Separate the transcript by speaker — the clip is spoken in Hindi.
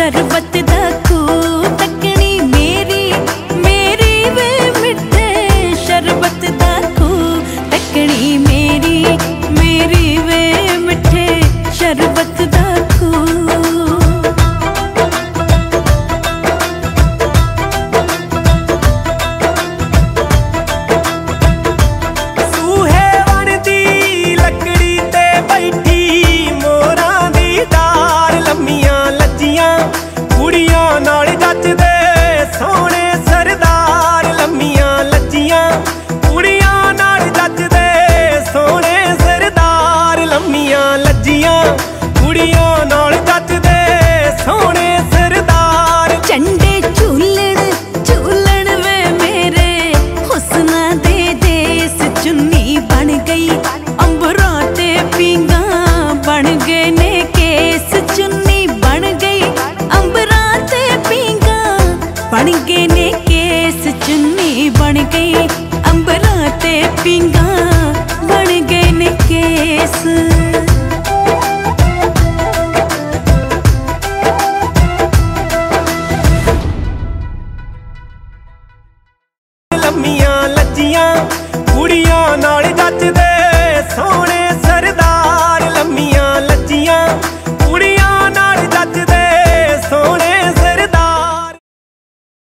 Speaker 1: शरबत दा खूह तकनी मेरी मेरी वे मिठे शरबत दा खूह तकनी मेरी मेरी वे मिठे शरबत दा चंडे झूलण झूलण वे मेरे हुस्ना दे देस चुन्नी बन गई अंबरों ते पींगा बन गए ने केस चुन्नी बन गई अंबरों ते पींगा बन गए ने केस चुन्नी बन गई अंबरों ते पींगा बन गए ने केस
Speaker 2: लम्मियां लज्जियां कुड़ियां नाल जचदे